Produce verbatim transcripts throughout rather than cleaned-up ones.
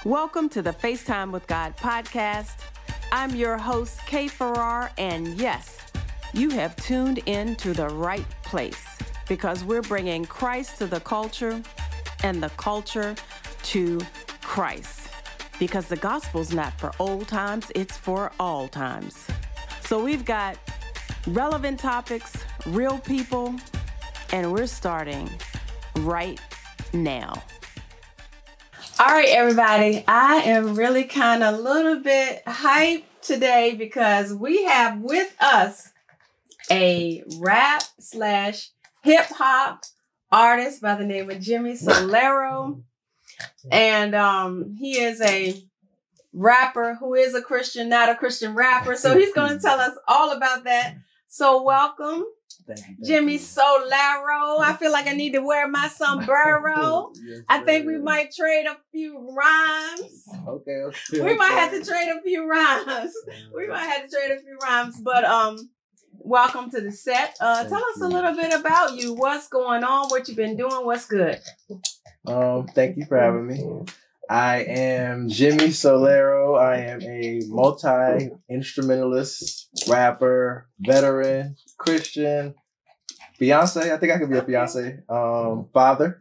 Welcome to the FaceTime with God podcast. I'm your host, Kay Farrar, and yes, you have tuned in to the right place because we're bringing Christ to the culture and the culture to Christ because the gospel's not for old times, it's for all times. So we've got relevant topics, real people, and we're starting right now. All right, everybody, I am really kind of a little bit hyped today because we have with us a rap slash hip hop artist by the name of Jimmy Solero. And um, he is a rapper who is a Christian, not a Christian rapper. So he's going to tell us all about that. So welcome. Thank you, thank Jimmy you. Solero. I feel like I need to wear my sombrero. Yes, I think we ma'am. might trade a few rhymes. Okay, okay. We might okay. have to trade a few rhymes. We might have to trade a few rhymes. But um, welcome to the set. Uh, Thank tell us a you. little bit about you. What's going on? What you've been doing? What's good? Um, thank you for having me. I am Jimmy Solero. I am a multi-instrumentalist, rapper, veteran, Christian, fiance. I think I could be a fiance. Um, father.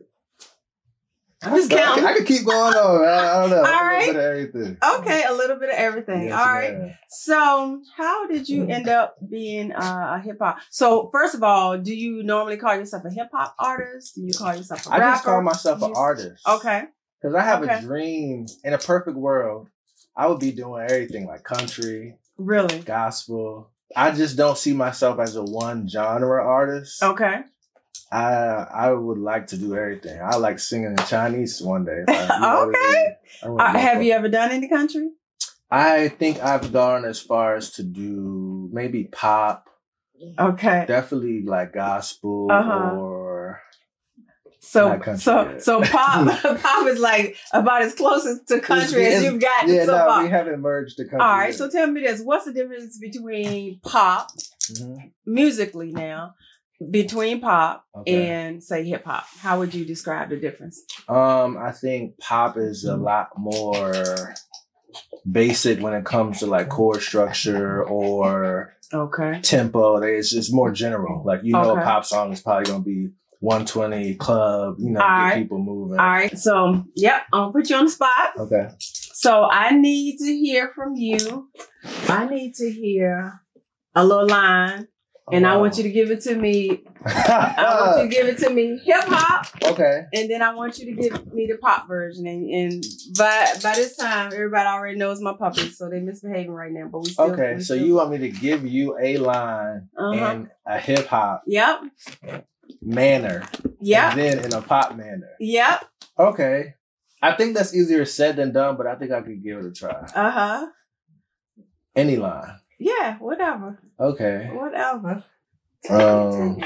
I'm just I, counting. could, I could keep going on. Man. I don't know. All A little right. bit of everything. Okay, a little bit of everything. Yes, All right. ma'am. So, how did you end up being uh, a hip hop? So, first of all, do you normally call yourself a hip hop artist? Do you call yourself a I rapper? just call myself an You- artist. Okay. Because I have Okay. a dream. In a perfect world, I would be doing everything like country, Really? gospel. I just don't see myself as a one genre artist. Okay. I I would like to do everything. I like singing in Chinese one day. If I- you know what I Okay. mean? I would Uh, love have to. you ever done any country? I think I've gone as far as to do maybe pop, Okay. definitely like gospel Uh-huh. or So, Not country so, yet. so pop, pop is like about as close as to country as It's- you've gotten yeah, so no, far. we haven't merged the country. All right. yet. So, tell me this: what's the difference between pop, Mhm. musically now, between pop Okay. and say hip hop? How would you describe the difference? Um, I think pop is a lot more basic when it comes to like chord structure or Okay. tempo. They- It's just more general. Like, you know, Okay. a pop song is probably going to be one twenty club, you know, All get right. people moving. All right. So, yep, I'm gonna put you on the spot. Okay. So, I need to hear from you. I need to hear a little line, and I want you to give it to me. I want you to give it to me hip hop, Okay. and then I want you to give me the pop version. And, and by by this time, everybody already knows my puppets, so they're misbehaving right now. But we still Okay. we So still- you want me to give you a line Uh-huh. in a hip hop Yep. manner, Yep. and then in a pop manner. Yep. Okay. I think that's easier said than done, but I think I could give it a try. Uh huh. Any line. Yeah. Whatever. Okay. Whatever. Um,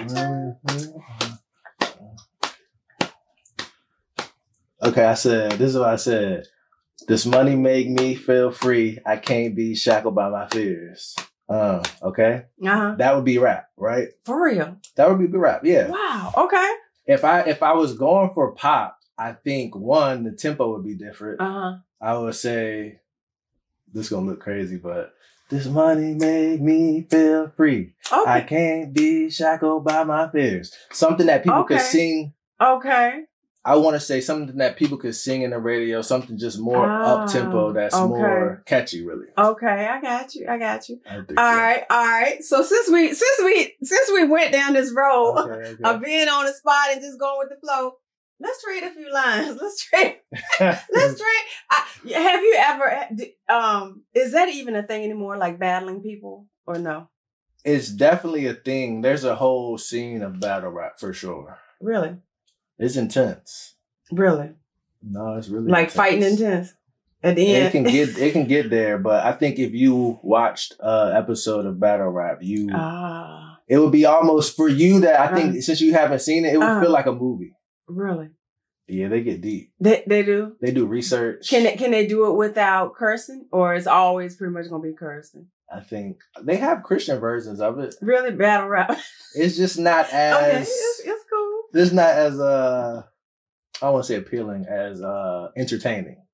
okay, I said, this is what I said. This money make me feel free. I can't be shackled by my fears. Uh, okay? Uh huh. That would be rap, right? For real. That would be rap, yeah. Wow. Okay. If I if I was going for pop, I think one, the tempo would be different. Uh huh. I would say, this is gonna look crazy, but this money make me feel free. Okay. I can't be shackled by my fears. Something that people could Okay. sing. Okay. I want to say something that people could sing in the radio, something just more Ah, up tempo that's okay. more catchy, really. Okay, I got you. I got you. I think All so. right, all right. So since we since we since we went down this road Okay, okay. of being on the spot and just going with the flow, let's trade a few lines. Let's trade. Let's trade. I, have you ever? Um, is that even a thing anymore? Like battling people or no? It's definitely a thing. There's a whole scene of battle rap for sure. Really, It's intense. really. No, it's really Like intense. fighting intense at the It end. can get it can get there, but I think if you watched an episode of battle rap, you Ah, it would be almost for you that I think Uh-huh. since you haven't seen it, it would Uh-huh. feel like a movie. really? Yeah, they get deep. They they do. They do research. Can they, can they do it without cursing, or is always pretty much gonna be cursing? I think they have Christian versions of it. Really, battle rap. It's just not as Okay, it's, it's cool. it's not as uh I won't say appealing as uh entertaining.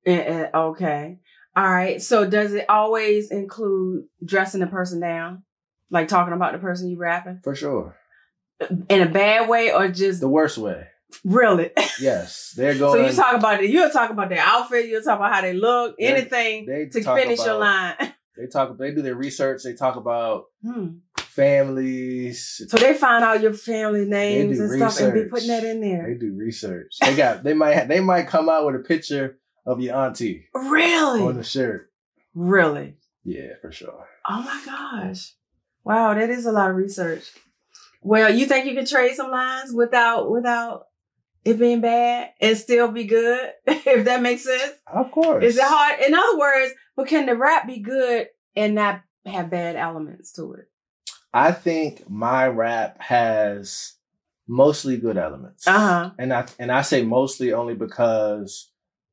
Uh, uh, okay. All right. So does it always include dressing the person down? Like talking about the person you rapping? For sure. In a bad way or just... The worst way. Really? Yes. They're going... So you talk about it. You'll talk about their outfit. You'll talk about how they look. They, anything they to finish about, your line. They talk. They do their research. They talk about hmm. families. So they find out your family names and research. stuff and be putting that in there. They do research. They got... They might... They might come out with a picture of your auntie. Really? On the shirt. Really? Yeah, for sure. Oh my gosh. Wow, that is a lot of research. Well, you think you could trade some lines without without it being bad and still be good? If that makes sense? Of course. Is it hard? In other words, but can the rap be good and not have bad elements to it? I think my rap has mostly good elements. Uh-huh. And I and I say mostly only because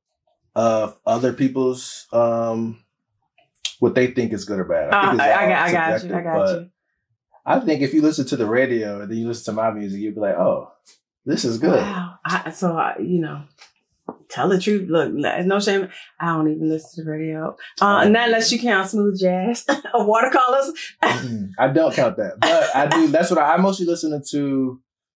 of other people's um what they think is good or bad. I, think uh, I, got, I got you. I got you. I think if you listen to the radio and then you listen to my music, you'd be like, "Oh, this is good." Wow. I, so I, you know, tell the truth. Look, no shame. I don't even listen to the radio. Uh, not unless you count smooth jazz or watercolors. mm-hmm. I don't count that, but I do. That's what I, I mostly listen to.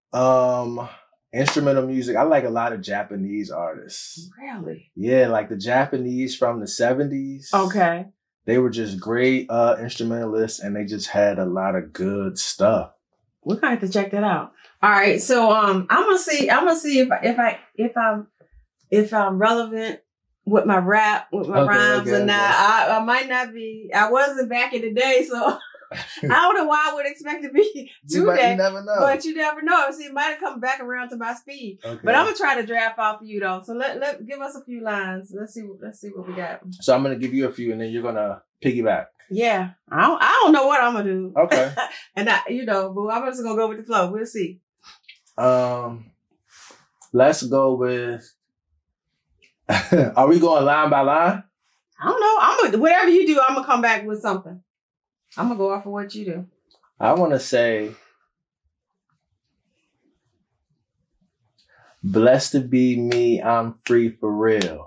Um, instrumental music. I like a lot of Japanese artists. Really? Yeah, like the Japanese from the seventies. Okay. They were just great uh, instrumentalists, and they just had a lot of good stuff. We're gonna have to check that out. All right, so um, I'm gonna see. I'm gonna see if I, if I if I'm if I'm relevant with my rap, with my okay, rhymes, okay, or not. okay. I, I might not be. I wasn't back in the day, so I don't know why I would expect to be you might, today. you never know. But you never know. See, it might have come back around to my speed. Okay. But I'm gonna try to draft off of you though. So let let give us a few lines. Let's see. Let's see what we got. So I'm gonna give you a few, and then you're gonna piggyback. Yeah, I don't. I don't know what I'm gonna do. Okay. And I, you know, but I'm just gonna go with the flow. We'll see. Um, let's go with. Are we going line by line? I don't know. I'm gonna whatever you do. I'm gonna come back with something. I'm gonna go off of what you do. I want to say, blessed to be me. I'm free for real.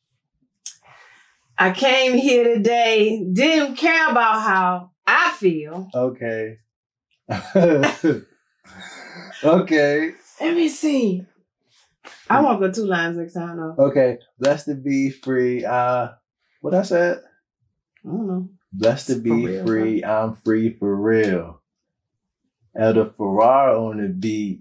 I came here today. Didn't care about how I feel. Okay. Okay. Let me see. I won't go two lines next time though. Okay. Blessed to be free. Uh, what I said? I don't know. Blessed to be real, free. Huh? I'm free for real. Elder Farrar on the beat.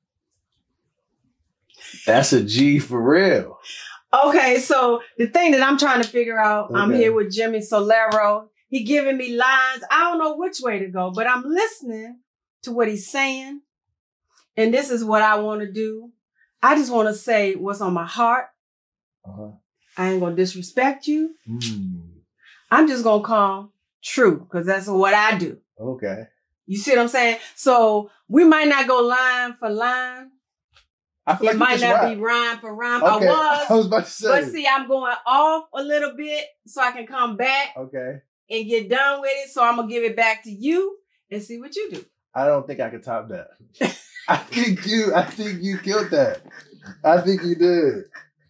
That's a G for real. Okay, so the thing that I'm trying to figure out, okay. I'm here with Jimmy Solero. He giving me lines. I don't know which way to go, but I'm listening to what he's saying. And this is what I want to do. I just want to say what's on my heart. Uh-huh. I ain't going to disrespect you. Mm. I'm just going to call true because that's what I do. Okay. You see what I'm saying? So we might not go line for line. I feel it like might not rap. be rhyme for rhyme. Okay. I was. I was about to say. But see, I'm going off a little bit so I can come back. Okay. And get done with it. So I'm going to give it back to you and see what you do. I don't think I can top that. I think you, I think you killed that. I think you did.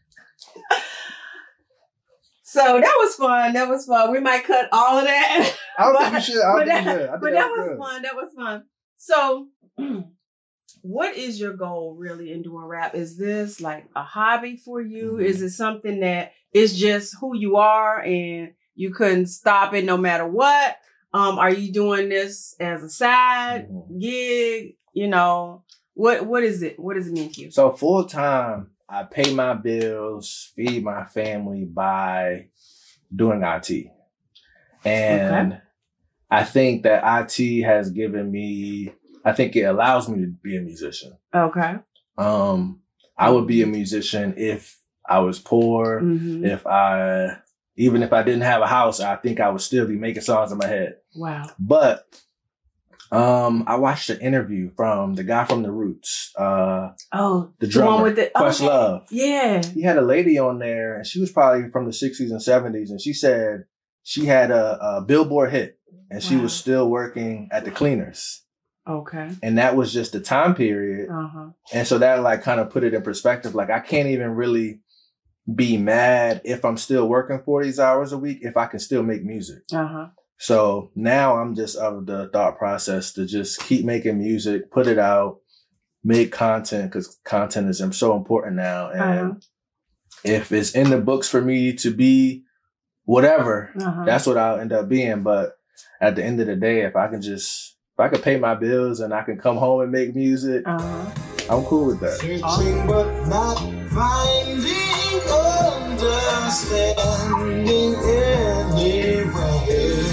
So that was fun. That was fun. We might cut all of that. I don't but, think you should. I don't think that, you should. I think but that, that was, was fun. That was fun. So what is your goal really in doing rap? Is this like a hobby for you? Mm-hmm. Is it something that is just who you are and you couldn't stop it no matter what? Um, are you doing this as a side mm-hmm. gig? You know, what what is it? What does it mean to you? So full time, I pay my bills, feed my family by doing I T. And okay. I think that I T has given me, I think it allows me to be a musician. Okay. Um, I would be a musician if I was poor, mm-hmm. if I, even if I didn't have a house, I think I would still be making songs in my head. Wow. But um, I watched an interview from the guy from The Roots. Uh, oh, the drummer, the one with the Questlove. Okay. Yeah. He had a lady on there, and she was probably from the sixties and seventies, and she said she had a, a Billboard hit, and wow. she was still working at the cleaners. Okay. And that was just the time period. Uh-huh. And so that like kind of put it in perspective. Like I can't even really be mad if I'm still working forty hours a week if I can still make music. Uh-huh. So now I'm just of the thought process to just keep making music, put it out, make content, because content is so important now. And uh-huh. if it's in the books for me to be whatever, uh-huh. that's what I'll end up being. But at the end of the day, if I can just, if I can pay my bills and I can come home and make music, uh-huh. I'm cool with that. Searching but not finding, understanding anywhere.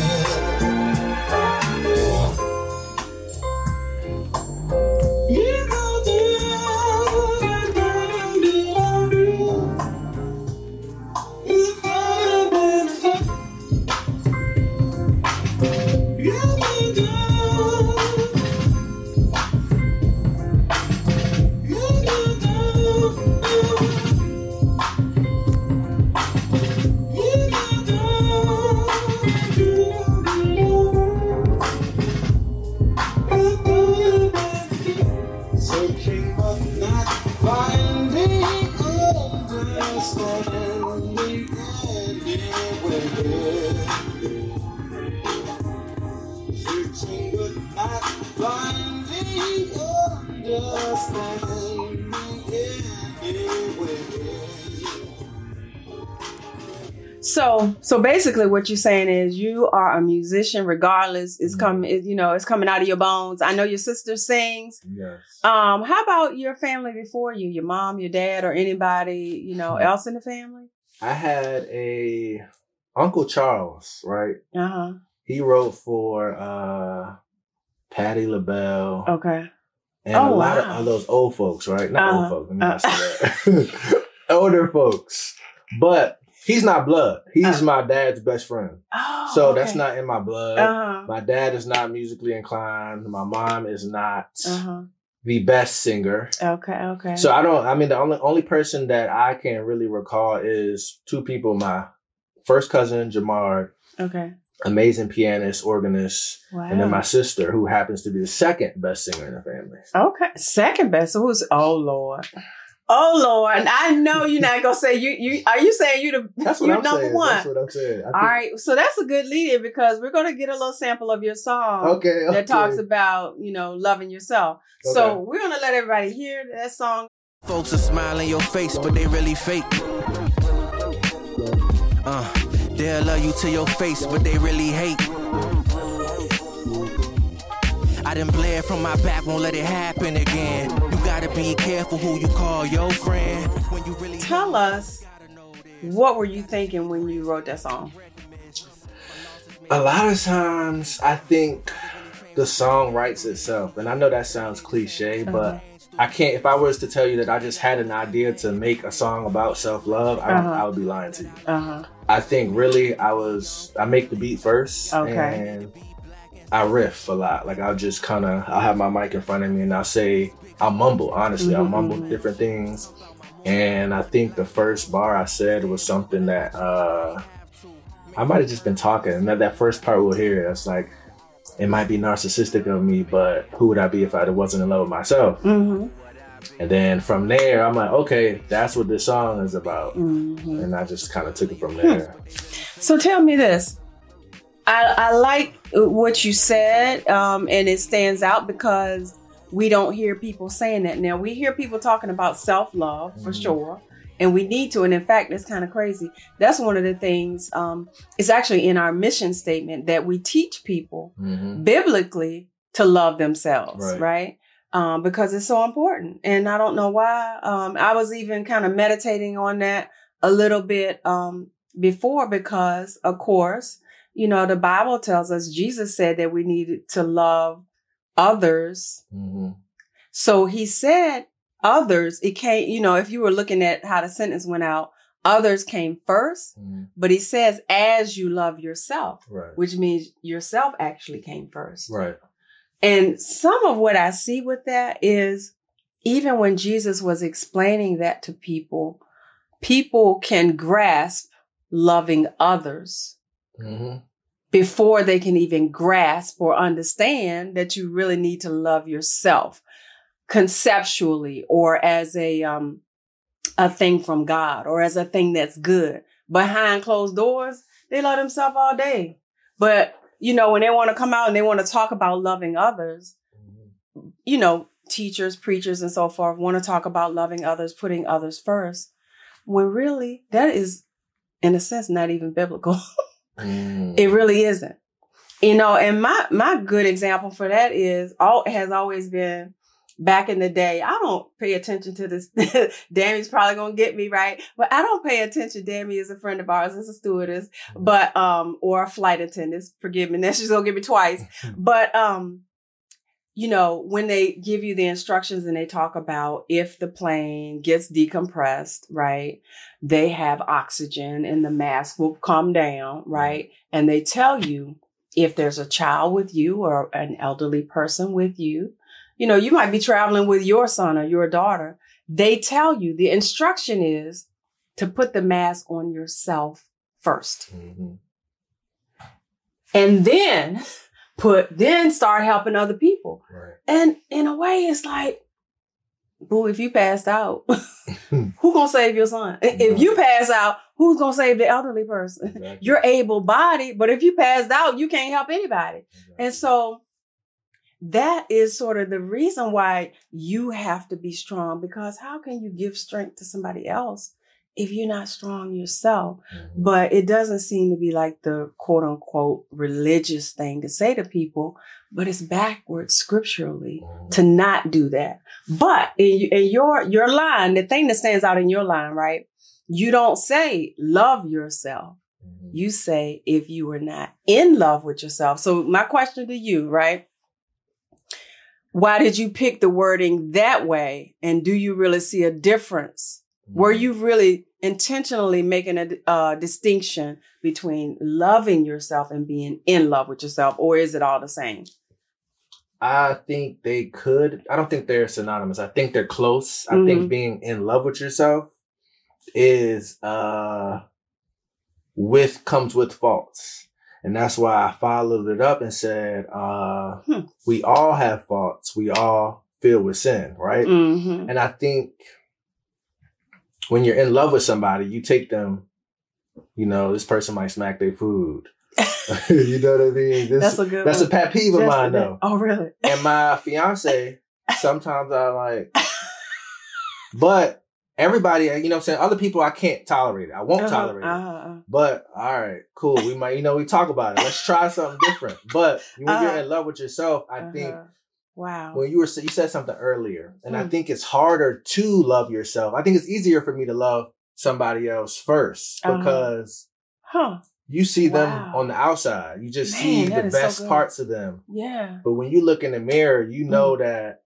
So, so basically what you're saying is you are a musician regardless. It's coming, it, you know, it's coming out of your bones. I know your sister sings. Yes. Um, how about your family before you, your mom, your dad, or anybody, you know, else in the family? I had a Uncle Charles, right? Uh-huh. He wrote for uh, Patti LaBelle. Okay. And oh, a lot wow. of, of those old folks, right? Not uh-huh. old folks. Let me not say that. Older folks. But he's not blood. He's uh, my dad's best friend. Oh, so okay. that's not in my blood. Uh-huh. My dad is not musically inclined. My mom is not uh-huh. the best singer. Okay, okay. So I don't, I mean, the only, only person that I can really recall is two people. My first cousin, Jamard. Okay. Amazing pianist, organist. Wow. And then my sister, who happens to be the second best singer in the family. Okay. Second best. So who's, oh, Lord. Oh Lord! I know you're not gonna say you. You are you saying you the that's what you're I'm number saying. one? That's what I'm saying. I All think... right, so that's a good lead in because we're gonna get a little sample of your song. Okay, okay. That talks about you know loving yourself. Okay. So we're gonna let everybody hear that song. Folks are smiling your face, but they really fake. Uh, they'll love you to your face, but they really hate. I done bled from my back, won't let it happen again. You gotta be careful who you call your friend. When you really Tell us, what were you thinking when you wrote that song? A lot of times, I think the song writes itself. And I know that sounds cliche, uh-huh. but I can't, if I was to tell you that I just had an idea to make a song about self-love, I, uh-huh. I would be lying to you. Uh-huh. I think really I was, I make the beat first. Okay. And I riff a lot. Like I'll just kind of, I'll have my mic in front of me and I'll say, I'll mumble, honestly. Mm-hmm. I'll mumble different things. And I think the first bar I said was something that uh, I might have just been talking. And that, that first part we'll hear, it's like, it might be narcissistic of me, but who would I be if I wasn't in love with myself? Mm-hmm. And then from there, I'm like, okay, that's what this song is about. Mm-hmm. And I just kind of took it from there. Hmm. So tell me this. I, I like what you said, um, and it stands out because we don't hear people saying that. Now, we hear people talking about self-love for mm-hmm. sure, and we need to. And in fact, it's kind of crazy. That's one of the things, um, it's actually in our mission statement that we teach people mm-hmm. biblically to love themselves, right? right? Um, because it's so important. And I don't know why. Um, I was even kind of meditating on that a little bit um, before because, of course, you know, the Bible tells us, Jesus said that we needed to love others. Mm-hmm. So he said others, it came, you know, if you were looking at how the sentence went out, others came first, mm-hmm. but he says, as you love yourself, right. which means yourself actually came first. Right. And some of what I see with that is even when Jesus was explaining that to people, people can grasp loving others. Mm-hmm. Before they can even grasp or understand that you really need to love yourself conceptually or as a um, a thing from God or as a thing that's good. Behind closed doors, they love themselves all day. But, you know, when they want to come out and they want to talk about loving others, mm-hmm. you know, teachers, preachers, and so forth want to talk about loving others, putting others first, when really that is, in a sense, not even biblical. mm. It really isn't. You know, and my my good example for that is all has always been back in the day. I don't pay attention to this. Dammy's probably gonna get me right, but I don't pay attention. Dammy is a friend of ours. It's a stewardess, but um, or a flight attendant. Forgive me. Now she's gonna get me twice. But um, you know, when they give you the instructions and they talk about if the plane gets decompressed, right? They have oxygen and the mask will come down, right? And they tell you if there's a child with you or an elderly person with you, you know, you might be traveling with your son or your daughter. They tell you the instruction is to put the mask on yourself first. Mm-hmm. And then put, then start helping other people. Right. And in a way, it's like, boo, if you passed out, who gonna save your son? Mm-hmm. If you pass out, who's gonna save the elderly person? Exactly. You're able-bodied, but if you passed out, you can't help anybody. Exactly. And so that is sort of the reason why you have to be strong, because how can you give strength to somebody else if you're not strong yourself? Mm-hmm. But it doesn't seem to be like the quote unquote religious thing to say to people, but it's backwards scripturally mm-hmm. to not do that. But in, in your, your line, the thing that stands out in your line, right? You don't say love yourself. Mm-hmm. You say if you are not in love with yourself. So my question to you, right? Why did you pick the wording that way? And do you really see a difference? Mm-hmm. Were you really intentionally making a uh, distinction between loving yourself and being in love with yourself? Or is it all the same? I think they could. I don't think they're synonymous. I think they're close. Mm-hmm. I think being in love with yourself is uh, with comes with faults. And that's why I followed it up and said, uh, hmm. we all have faults. We all feel with sin, right? Mm-hmm. And I think when you're in love with somebody, you take them, you know, this person might smack their food. You know what I mean? This, that's a good That's one. a pet peeve of just mine, though. Oh, really? And my fiance, sometimes I like, but everybody, you know what I'm saying? Other people, I can't tolerate it. I won't uh-huh, tolerate uh-huh. it. But, all right, cool. We might, you know, we talk about it. Let's try something different. But when uh-huh. you're in love with yourself, I uh-huh. think, wow. When you were, you said something earlier, and mm. I think it's harder to love yourself. I think it's easier for me to love somebody else first because uh-huh. huh. you see them wow. on the outside. You just Man, see the best so parts of them. Yeah. But when you look in the mirror, you know mm. that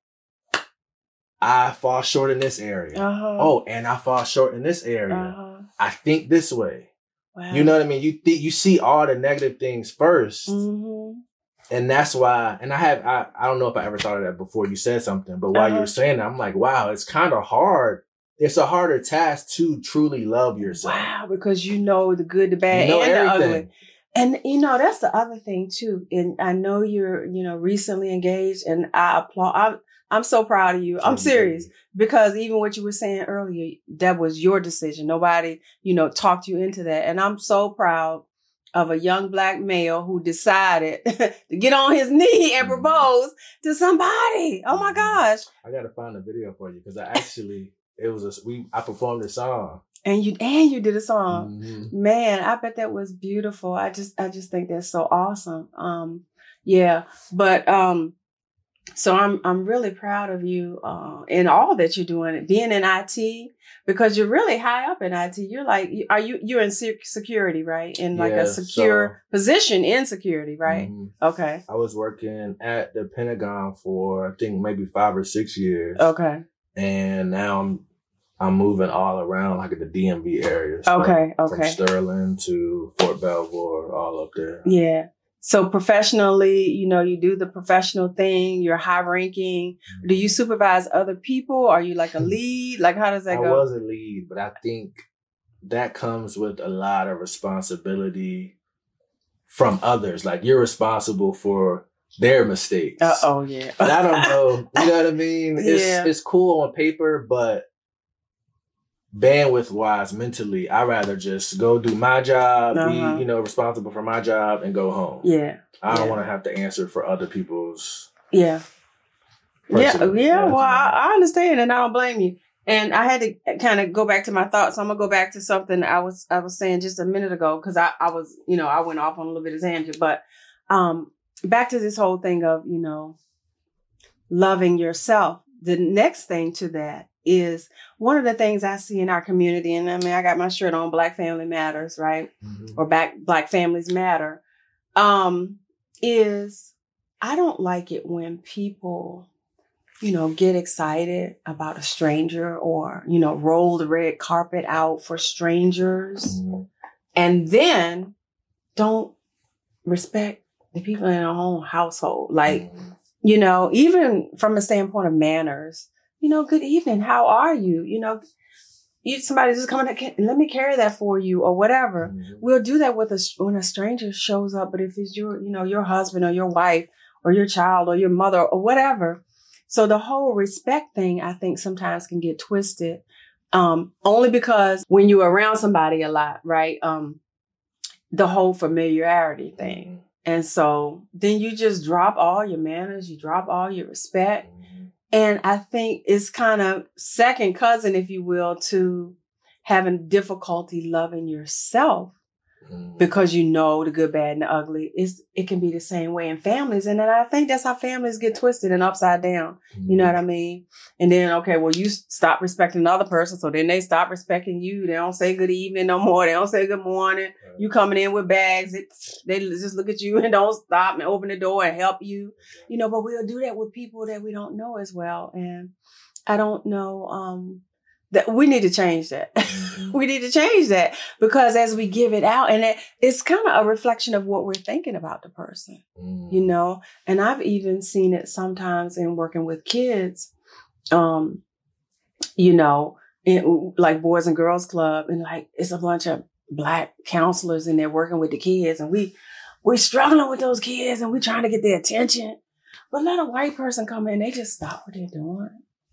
I fall short in this area. Uh-huh. Oh, and I fall short in this area. Uh-huh. I think this way. Wow. You know what I mean? You th- you see all the negative things first. Mm-hmm. And that's why, and I have, I, I don't know if I ever thought of that before you said something, but while uh-huh. you were saying that, I'm like, wow, it's kind of hard. It's a harder task to truly love yourself. Wow, because you know the good, the bad, you know and everything. The ugly. And, you know, that's the other thing, too. And I know you're, you know, recently engaged, and I applaud, I'm, I'm so proud of you. I'm serious, because even what you were saying earlier, that was your decision. Nobody, you know, talked you into that. And I'm so proud of a young Black male who decided to get on his knee and propose to somebody. Oh my gosh. I got to find a video for you, because I actually, it was a, we, I performed a song. And you, and you did a song. Mm-hmm. Man, I bet that was beautiful. I just, I just think that's so awesome. Um, yeah, but, um, so I'm I'm really proud of you uh, in all that you're doing, being in I T, because you're really high up in I T. You're like, are you you're in security, right? In like yeah, a secure so, position in security, right? Mm-hmm. Okay. I was working at the Pentagon for I think maybe five or six years. Okay. And now I'm I'm moving all around, like at the D M V area. Okay. From, okay. From Sterling to Fort Belvoir, all up there. Yeah. So professionally, you know, you do the professional thing, you're high ranking. Do you supervise other people? Are you like a lead? Like, how does that I go? I was a lead, but I think that comes with a lot of responsibility from others. Like, you're responsible for their mistakes. Uh, oh, yeah. And I don't know. You know what I mean? It's, yeah. it's cool on paper, but bandwidth wise, mentally, I'd rather just go do my job, uh-huh. be, you know, responsible for my job and go home. Yeah. I don't yeah. want to have to answer for other people's. Yeah. Yeah. Yeah. Well, I, I understand and I don't blame you. And I had to kind of go back to my thoughts. So I'm gonna go back to something I was I was saying just a minute ago because I, I was, you know, I went off on a little bit of tangent, but um, back to this whole thing of, you know, loving yourself. The next thing to that is one of the things I see in our community, and I mean, I got my shirt on, Black Family Matters, right? Mm-hmm. Or back Black Families Matter, um, is I don't like it when people, you know, get excited about a stranger or, you know, roll the red carpet out for strangers mm-hmm. and then don't respect the people in their own household. Like, mm-hmm. you know, even from a standpoint of manners, you know, good evening. How are you? You know, you somebody just coming, let me carry that for you or whatever. Mm-hmm. We'll do that with a, when a stranger shows up. But if it's your, you know, your husband or your wife or your child or your mother or whatever. So the whole respect thing, I think sometimes can get twisted, um, only because when you're around somebody a lot, right? Um, the whole familiarity thing. And so then you just drop all your manners, you drop all your respect. Mm-hmm. And I think it's kind of second cousin, if you will, to having difficulty loving yourself. Because you know the good, bad, and the ugly. Is it can be the same way in families. And then I think that's how families get twisted and upside down. Mm-hmm. You know what I mean? And then, okay, well, you stop respecting another person. So then they stop respecting you. They don't say good evening no more. They don't say good morning. Right. You coming in with bags. It, they just look at you and don't stop and open the door and help you. You know, but we'll do that with people that we don't know as well. And I don't know, um, that we need to change that. Mm-hmm. We need to change that because as we give it out, and it, it's kind of a reflection of what we're thinking about the person, mm. you know, and I've even seen it sometimes in working with kids, um, you know, in, like Boys and Girls Club, and like it's a bunch of Black counselors and they're working with the kids, and we we're struggling with those kids and we're trying to get their attention. But let a white person come in, they just stop what they're doing.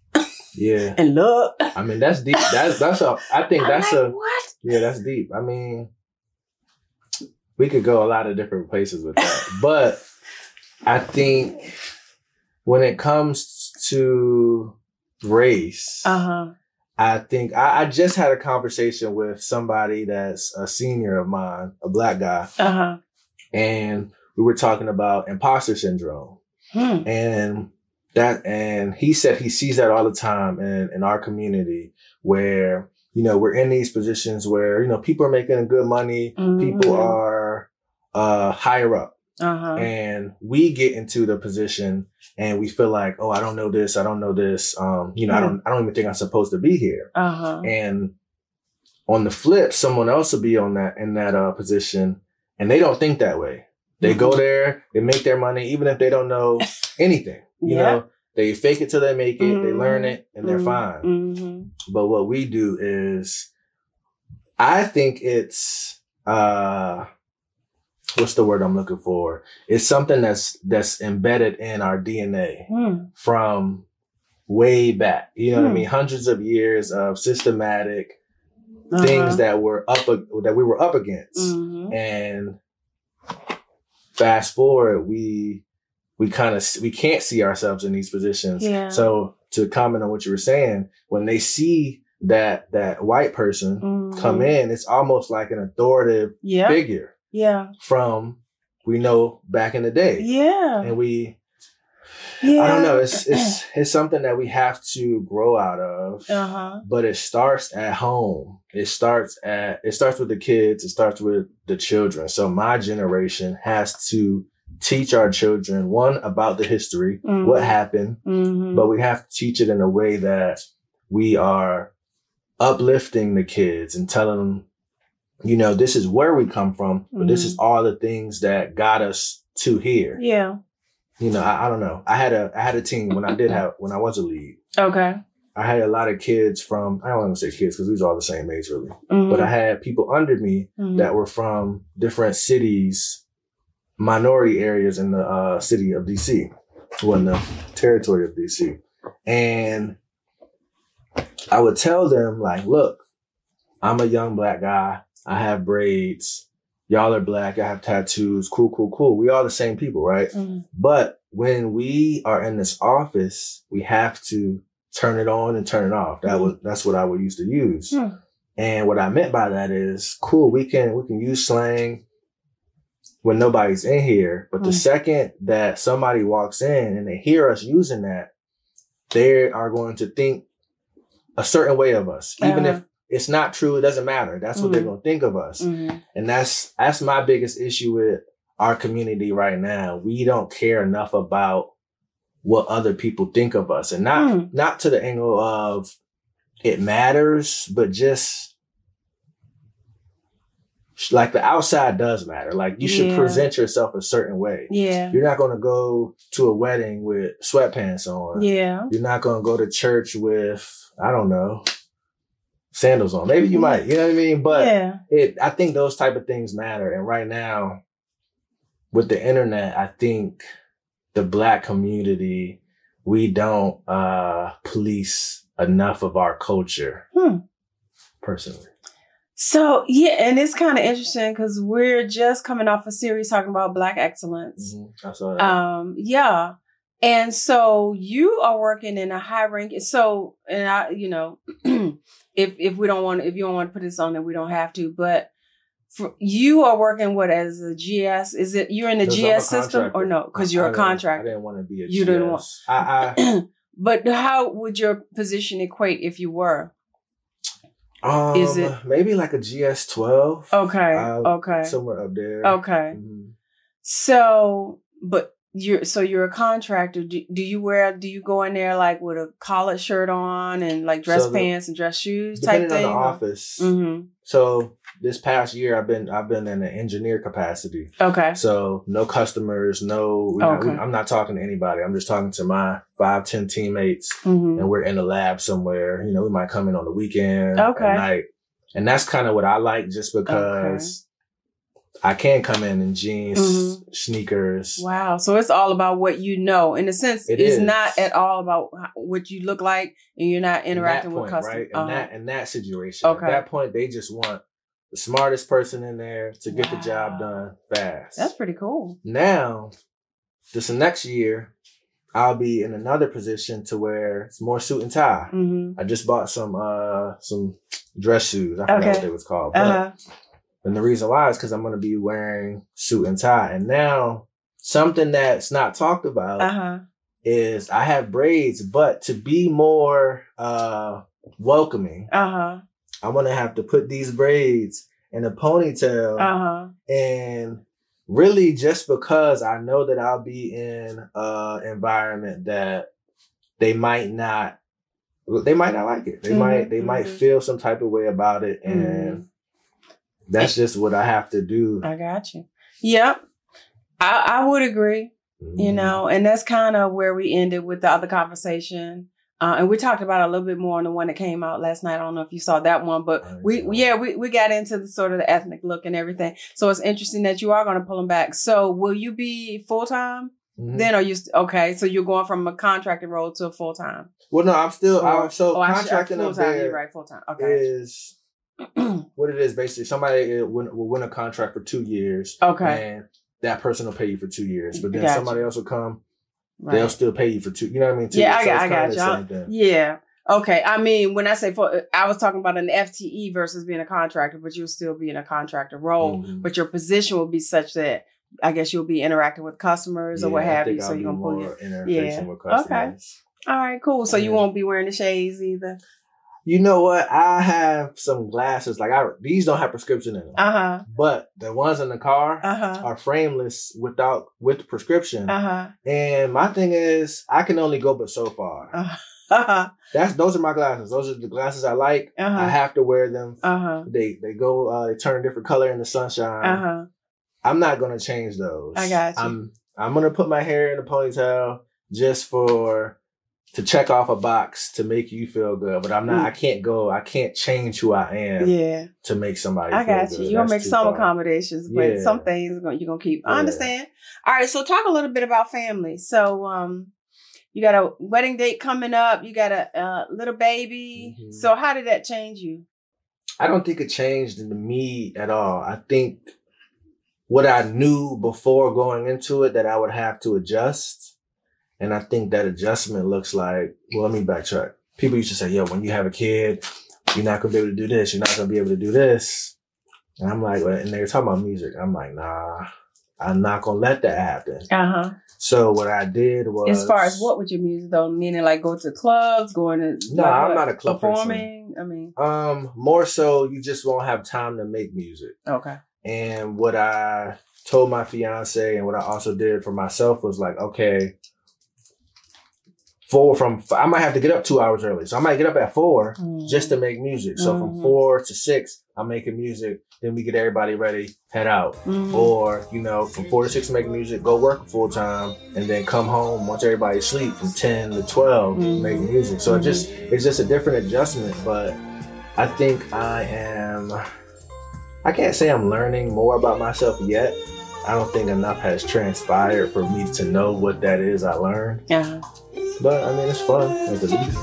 Yeah. And look. I mean, that's deep. That's, that's a, I think that's like, a, what? Yeah, that's deep. I mean, we could go a lot of different places with that. But I think when it comes to race, uh-huh. I think I, I just had a conversation with somebody that's a senior of mine, a Black guy. Uh-huh. And we were talking about imposter syndrome. Hmm. And That and he said he sees that all the time in, in our community where, you know, we're in these positions where, you know, people are making good money. Mm-hmm. People are uh, higher up. Uh-huh. And we get into the position and we feel like, oh, I don't know this. I don't know this. Um, you know, mm-hmm. I don't I don't even think I'm supposed to be here. Uh-huh. And on the flip, someone else will be on that in that uh, position and they don't think that way. They mm-hmm. go there, they make their money, even if they don't know anything. You yeah. know, they fake it till they make it, mm-hmm. they learn it, and they're mm-hmm. fine. Mm-hmm. But what we do is, I think it's, uh, what's the word I'm looking for? It's something that's that's embedded in our D N A mm. from way back. You know mm. what I mean? Hundreds of years of systematic uh-huh. things that were up that we were up against. Mm-hmm. And fast forward, we we kind of we can't see ourselves in these positions. Yeah. So to comment on what you were saying, when they see that that white person mm-hmm. come in, it's almost like an authoritative yep. figure. Yeah. From we know back in the day. Yeah. And we yeah. I don't know, it's it's it's something that we have to grow out of. Uh-huh. But it starts at home. It starts at it starts with the kids, it starts with the children. So my generation has to teach our children, one, about the history, mm-hmm. what happened, mm-hmm. but we have to teach it in a way that we are uplifting the kids and telling them, you know, this is where we come from, but mm-hmm. this is all the things that got us to here. Yeah. You know, I, I don't know. I had a I had a team when I did have when I was a lead. Okay. I had a lot of kids from, I don't want to say kids because we was all the same age really, mm-hmm. but I had people under me mm-hmm. that were from different cities, minority areas in the uh, city of D C, or in the territory of D C. And I would tell them, like, look, I'm a young black guy. I have braids. Y'all are black. I have tattoos. Cool, cool, cool. We all the same people, right? Mm-hmm. But when we are in this office, we have to turn it on and turn it off. That mm-hmm. was that's what I would used to use. Mm-hmm. And what I meant by that is, cool, we can we can use slang when nobody's in here. But mm-hmm. the second that somebody walks in and they hear us using that, they are going to think a certain way of us. Even uh-huh. if it's not true, it doesn't matter. That's what mm-hmm. they're going to think of us. Mm-hmm. And that's that's my biggest issue with our community right now. We don't care enough about what other people think of us. And not mm. not to the angle of it matters, but just like the outside does matter. Like you should yeah. present yourself a certain way. Yeah. You're not going to go to a wedding with sweatpants on. Yeah. You're not going to go to church with, I don't know, sandals on. Maybe you might, you know what I mean? But yeah. it, I think those type of things matter. And right now with the internet, I think the Black community, we don't uh, police enough of our culture, hmm. personally. So, yeah, and it's kind of interesting because we're just coming off a series talking about Black excellence. Mm-hmm. I saw that. Um, yeah. And so you are working in a high rank. So, and I, you know, if if we don't want, if you don't want to put this on, then we don't have to. But for, you are working what as a G S? Is it you're in the G S system or no? Because you're I a contractor. I didn't want to be a you G S. Didn't want. I, I but how would your position equate if you were? Um, Is it maybe like a G S twelve? Okay. Uh, okay. Somewhere up there. Okay. Mm-hmm. So, but you're so you're a contractor. Do, do you wear? Do you go in there like with a collared shirt on and like dress so the, pants and dress shoes type thing? Depending on the office. Mm-hmm. So this past year, I've been I've been in an engineer capacity. Okay. So no customers, no. Okay. Not, I'm not talking to anybody. I'm just talking to my five, ten teammates, mm-hmm. and we're in the lab somewhere. You know, we might come in on the weekend, okay. at night, and that's kind of what I like, just because. Okay. I can come in in jeans, mm-hmm. sneakers. Wow. So it's all about what you know. In a sense, it it's is. not at all about what you look like and you're not interacting point, with customers. Right? In, uh-huh. that, in that situation. Okay. At that point, they just want the smartest person in there to get wow. the job done fast. That's pretty cool. Now, this next year, I'll be in another position to where it's more suit and tie. Mm-hmm. I just bought some uh, some dress shoes. I forgot okay. what they was called. But uh-huh. And the reason why is because I'm going to be wearing suit and tie. And now something that's not talked about uh-huh. is I have braids, but to be more uh, welcoming, uh-huh. I'm going to have to put these braids in a ponytail. Uh-huh. And really just because I know that I'll be in an environment that they might not, they might not like it. They mm-hmm. might, they mm-hmm. might feel some type of way about it. And mm-hmm. that's just what I have to do. I got you. Yep. I, I would agree, mm-hmm. you know, and that's kind of where we ended with the other conversation. Uh, and we talked about it a little bit more on the one that came out last night. I don't know if you saw that one, but we, so. yeah, we, we got into the sort of the ethnic look and everything. So it's interesting that you are going to pull them back. So will you be full-time mm-hmm. then? Or you, st- okay. So you're going from a contracted role to a full-time. Well, no, I'm still, or, I'm, so oh, contracting up there you're right, full-time. Okay. is what it is basically. Somebody will win, will win a contract for two years. Okay. And that person will pay you for two years. But then gotcha. somebody else will come. Right. They'll still pay you for two. You know what I mean? Two yeah, years. I got, so I got you. Yeah. Okay. I mean, when I say for, I was talking about an F T E versus being a contractor, but you'll still be in a contractor role. Mm-hmm. But your position will be such that I guess you'll be interacting with customers yeah, or what have you. I'll so you're gonna pull your yeah. with customers. Okay. All right. Cool. So yeah. you won't be wearing the shades either. You know what? I have some glasses. Like I, these don't have prescription in them. Uh huh. But the ones in the car uh-huh. are frameless without with prescription. Uh huh. And my thing is, I can only go but so far. Uh-huh. That's those are my glasses. Those are the glasses I like. Uh-huh. I have to wear them. Uh-huh. They they go. Uh, they turn a different color in the sunshine. Uh-huh. I'm not gonna change those. I got you. I'm I'm gonna put my hair in a ponytail just for. To check off a box to make you feel good, but I'm not. Mm. I can't go. I can't change who I am. Yeah. To make somebody. I feel got good. you. You're gonna make some far. accommodations, but yeah. some things you're gonna, you're gonna keep. Yeah. I understand. All right. So talk a little bit about family. So um, you got a wedding date coming up. You got a uh, little baby. Mm-hmm. So how did that change you? I don't think it changed in the me at all. I think what I knew before going into it that I would have to adjust. And I think that adjustment looks like, well, let me backtrack. People used to say, yo, when you have a kid, you're not going to be able to do this. You're not going to be able to do this. And I'm like, and they were talking about music. I'm like, nah, I'm not going to let that happen. Uh-huh. So what I did was... As far as what with your music, though? Meaning like go to clubs, going to... No, like, I'm what, not a club performing? person. I mean... Um, more so, you just won't have time to make music. Okay. And what I told my fiance and what I also did for myself was like, okay... Four from, I might have to get up two hours early. So I might get up at four mm. just to make music. So mm-hmm. from four to six, I'm making music. Then we get everybody ready, head out. Mm-hmm. Or, you know, from four to six, make music, go work full time, and then come home once everybody's asleep from ten to twelve, mm-hmm. making music. So mm-hmm. it just, it's just a different adjustment. But I think I am, I can't say I'm learning more about myself yet. I don't think enough has transpired for me to know what that is I learned. Yeah. But I mean, it's fun at the least.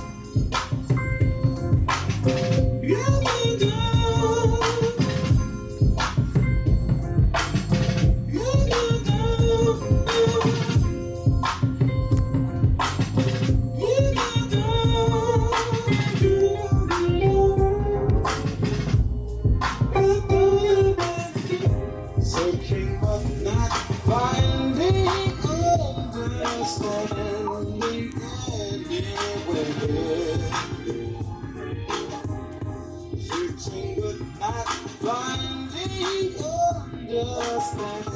Finding understanding.